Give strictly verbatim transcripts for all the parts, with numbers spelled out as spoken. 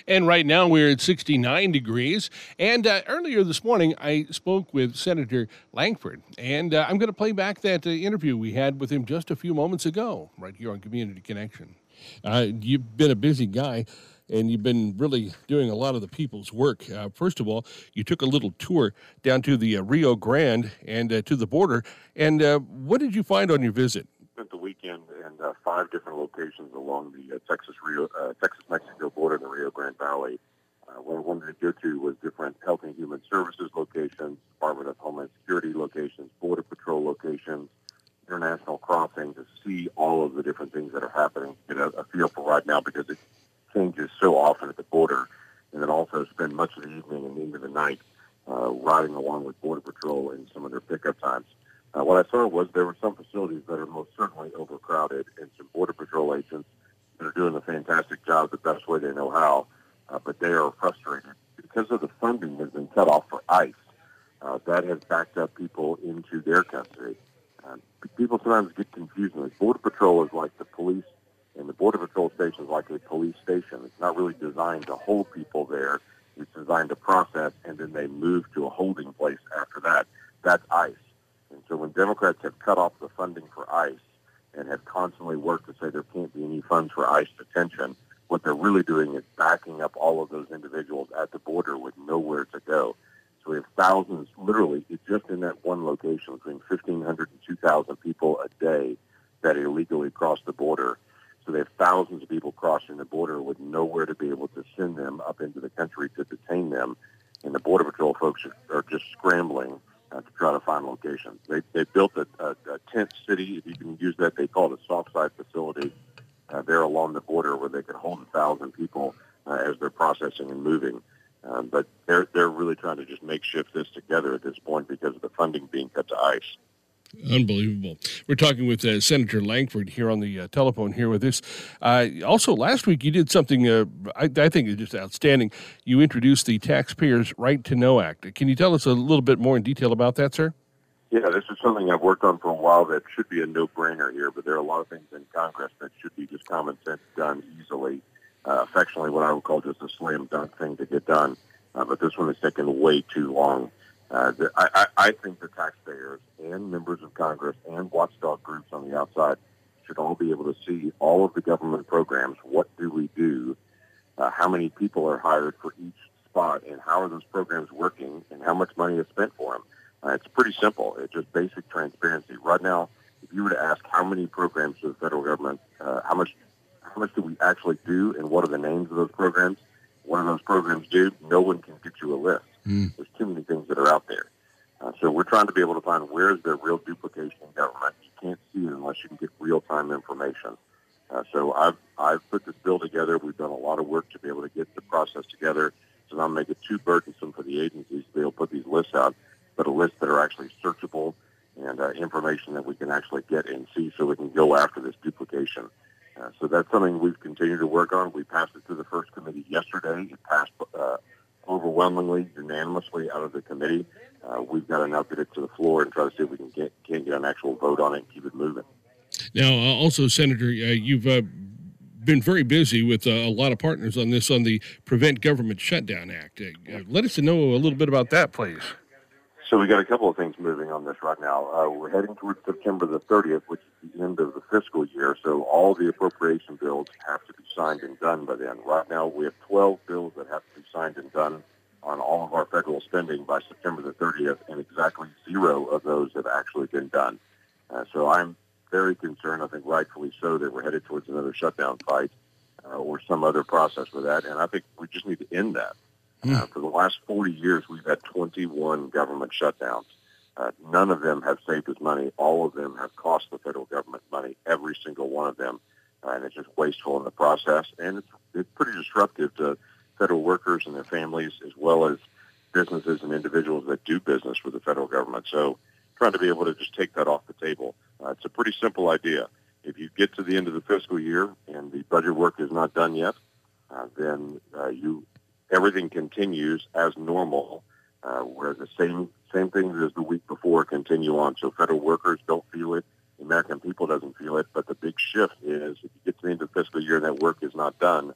And right now we're at sixty-nine degrees. And uh, earlier this morning, I spoke with Senator Langford. And uh, I'm going to play back that uh, interview we had with him just a few moments ago, right here on Community Connection. Uh, you've been a busy guy, and you've been really doing a lot of the people's work. Uh, first of all, you took a little tour down to the uh, Rio Grande and uh, to the border. And uh, what did you find on your visit? Spent the weekend in uh, five different locations along the uh, Texas Rio, uh, Texas-Mexico border in the Rio Grande Valley. Uh, what I wanted to go to was different Health and Human Services locations, Department of Homeland Security locations, Border Patrol locations, international crossing, to see all of the different things that are happening. Get a, a feel for right now, because it changes so often at the border, and then also spend much of the evening and into the night uh, riding along with Border Patrol in some of their pickup times. Uh, what I saw was there were some facilities that are most certainly overcrowded, and some Border Patrol agents that are doing a fantastic job the best way they know how, uh, but they are frustrated because of the funding has been cut off for ICE. Uh, that has backed up people into their custody. Uh, people sometimes get confused. The Border Patrol is like the police, and the Border Patrol station is like a police station. It's not really designed to hold people there. It's designed to process, and then they move to a holding place after that. That's ICE. And so when Democrats have cut off the funding for ICE and have constantly worked to say there can't be any funds for ICE detention, what they're really doing is backing up all of those individuals at the border with nowhere to go. So we have thousands, literally, just in that one location, between fifteen hundred and two thousand people a day that illegally cross the border. So they have thousands of people crossing the border with nowhere to be able to send them up into the country to detain them. And the Border Patrol folks are, are just scrambling Uh, to try to find locations. They they built a, a, a tent city, if you can use that. They call it a soft side facility uh, there along the border where they could hold a thousand people uh, as they're processing and moving. Um, but they're they're really trying to just makeshift this together at this point because of the funding being cut to ICE. Unbelievable. We're talking with uh, Senator Langford here on the uh, telephone here with us. Uh, also, last week you did something uh, I, I think is just outstanding. You introduced the Taxpayers' Right to Know Act. Can you tell us a little bit more in detail about that, sir? Yeah, this is something I've worked on for a while that should be a no-brainer here, but there are a lot of things in Congress that should be just common sense done easily, uh, affectionately what I would call just a slam dunk thing to get done. Uh, but this one has taken way too long. Uh, the, I, I think the taxpayers and members of Congress and watchdog groups on the outside should all be able to see all of the government programs. What do we do? Uh, how many people are hired for each spot, and how are those programs working, and how much money is spent for them? Uh, it's pretty simple. It's just basic transparency. Right now, if you were to ask how many programs does the federal government, uh, how much, how much do we actually do, and what are the names of those programs? What do those programs do? No one can get you a list. Mm. There's too many things that are out there. Uh, so we're trying to be able to find where is there real duplication in government. You can't see it unless you can get real-time information. Uh, so I've I've put this bill together. We've done a lot of work to be able to get the process together to not make it too burdensome for the agencies to be able to put these lists out, but a list that are actually searchable and uh, information that we can actually get and see so we can go after this duplication. Uh, so that's something we've continued to work on. We passed it to the first committee yesterday. It passed uh, overwhelmingly, unanimously out of the committee. Uh, we've got to now get it to the floor and try to see if we can get, can get an actual vote on it and keep it moving. Now, uh, also, Senator, uh, you've uh, been very busy with uh, a lot of partners on this, on the Prevent Government Shutdown Act. Uh, let us know a little bit about that, please. So we got a couple of things moving on this right now. Uh, we're heading towards September the thirtieth, which is the end of the fiscal year. So all the appropriation bills have to be signed and done by then. Right now, we have twelve bills that have to be signed and done on all of our federal spending by September the thirtieth, and exactly zero of those have actually been done. Uh, so I'm very concerned, I think rightfully so, that we're headed towards another shutdown fight uh, or some other process for that. And I think we just need to end that. Uh, for the last forty years, we've had twenty-one government shutdowns. Uh, none of them have saved us money. All of them have cost the federal government money, every single one of them. Uh, and it's just wasteful in the process. And it's, it's pretty disruptive to federal workers and their families, as well as businesses and individuals that do business with the federal government. So trying to be able to just take that off the table. Uh, it's a pretty simple idea. If you get to the end of the fiscal year and the budget work is not done yet, uh, then uh, you... everything continues as normal, uh, where the same same things as the week before continue on. So federal workers don't feel it. The American people doesn't feel it. But the big shift is if you get to the end of the fiscal year and that work is not done,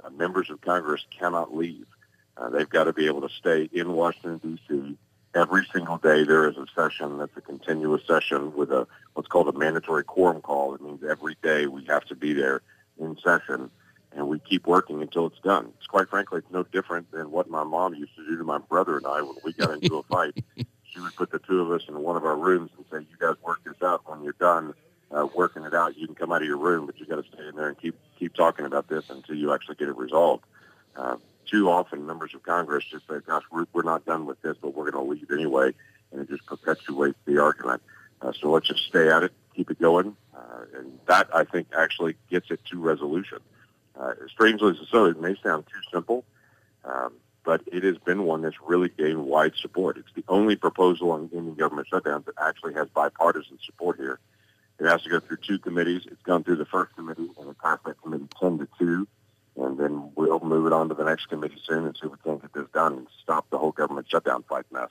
Uh, members of Congress cannot leave. Uh, they've got to be able to stay in Washington, D C Every single day there is a session that's a continuous session with a what's called a mandatory quorum call. It means every day we have to be there in session, and we keep working until it's done. It's quite frankly, it's no different than what my mom used to do to my brother and I when we got into a fight. She would put the two of us in one of our rooms and say, "You guys work this out. When you're done uh, working it out, you can come out of your room, but you got to stay in there and keep keep talking about this until you actually get it resolved." Uh, too often, members of Congress just say, "Gosh, we're, we're not done with this, but we're going to leave anyway," and it just perpetuates the argument. Uh, so let's just stay at it, keep it going, uh, and that I think actually gets it to resolution. Uh, strangely as so, it may sound too simple, um, but it has been one that's really gained wide support. It's the only proposal on ending government shutdown that actually has bipartisan support here. It has to go through two committees. It's gone through the first committee, and it passed that committee ten to two, and then we'll move it on to the next committee soon and see if we can get this done and stop the whole government shutdown fight mess.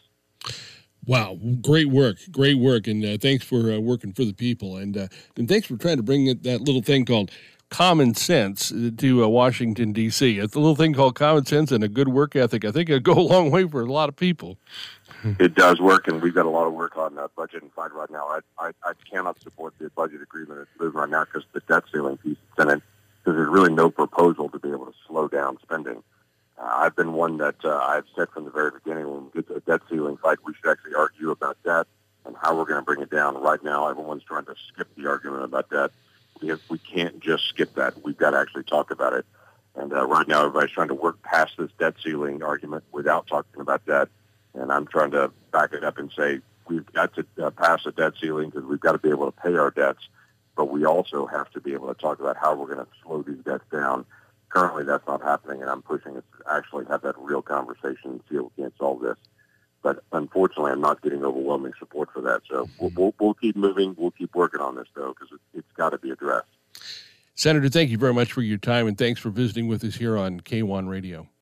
Wow, great work, great work, and uh, thanks for uh, working for the people, and uh, and thanks for trying to bring it, that little thing called common sense to uh, Washington, D C It's a little thing called common sense and a good work ethic. I think it'll go a long way for a lot of people. It does work, and we've got a lot of work on uh, budget and fight right now. I, I, I cannot support the budget agreement that's moving right now because the debt ceiling piece is in it, because there's really no proposal to be able to slow down spending. Uh, I've been one that uh, I've said from the very beginning, when we get to the debt ceiling fight, we should actually argue about debt and how we're going to bring it down. Right now, everyone's trying to skip the argument about debt. We, have, we can't just skip that. We've got to actually talk about it. And uh, right now, everybody's trying to work past this debt ceiling argument without talking about debt. And I'm trying to back it up and say we've got to uh, pass a debt ceiling because we've got to be able to pay our debts, but we also have to be able to talk about how we're going to slow these debts down. Currently, that's not happening, and I'm pushing us to actually have that real conversation and see if we can't solve this. But unfortunately, I'm not getting overwhelming support for that. So we'll, we'll, we'll keep moving. We'll keep working on this, though, because it, it's got to be addressed. Senator, thank you very much for your time, and thanks for visiting with us here on K one Radio.